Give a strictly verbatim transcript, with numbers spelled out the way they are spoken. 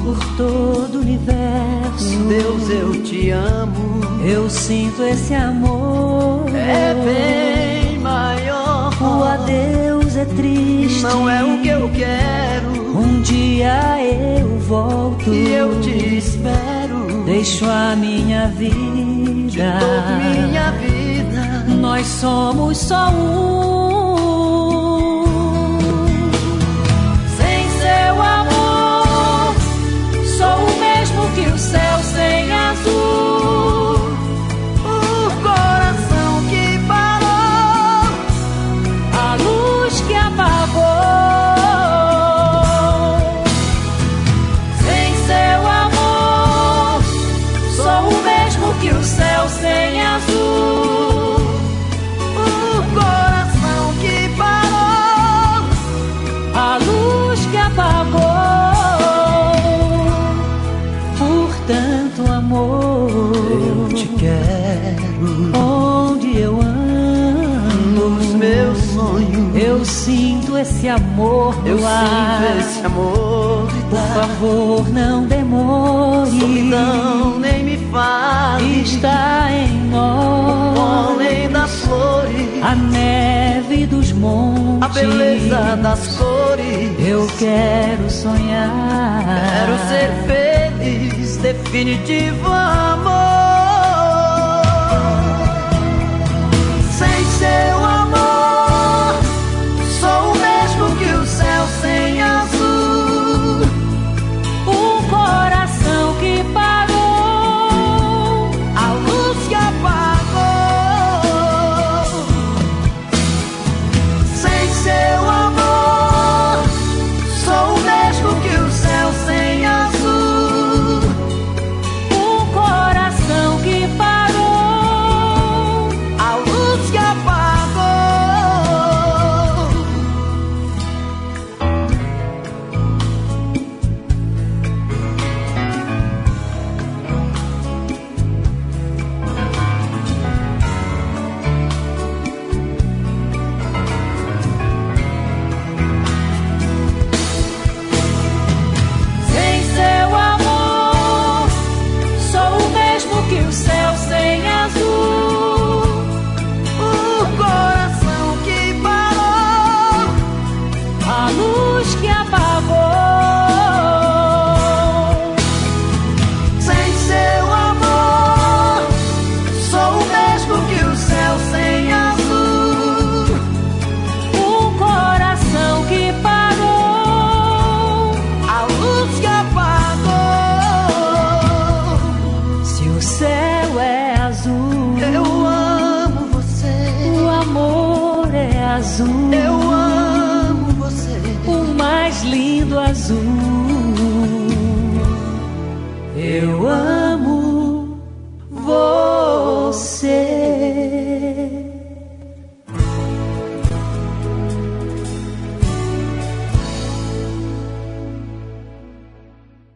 por todo o universo. Deus, eu te amo. Eu sinto esse amor. É bem maior. O adeus é triste. Não é o que eu quero. Um dia eu volto e eu te espero. Deixo a minha vida, te dou minha vida. Nós somos só um. Sem seu amor, sou o mesmo que o céu sem azul. O coração que parou, a luz que apagou. Que o céu sem azul. O coração que parou, a luz que apagou. Por tanto amor, eu te quero. Onde eu ando, nos meus sonhos, eu sinto esse amor no eu ar. sinto esse amor gritar. Por favor, não demore. Solidão nem me fale. Está em nós o pólen das flores, a neve dos montes, a beleza das cores. Eu quero sonhar, quero ser feliz, definitivo amor. Sem seu amor, sou o mesmo que o céu sem azul. Um coração que parou, a luz que apagou. Sem seu amor, sou o mesmo que o céu sem azul. Um coração que parou, a luz que apagou. sem seu amor, sou o mesmo que o céu sem azul. O coração que parou, A luz que apagou. sem seu amor, sou o mesmo que o céu sem azul. Um coração que parou, A luz que apagou. se o céu é azul, Eu amo você. o amor é azul, Eu amo você. o mais lindo azul.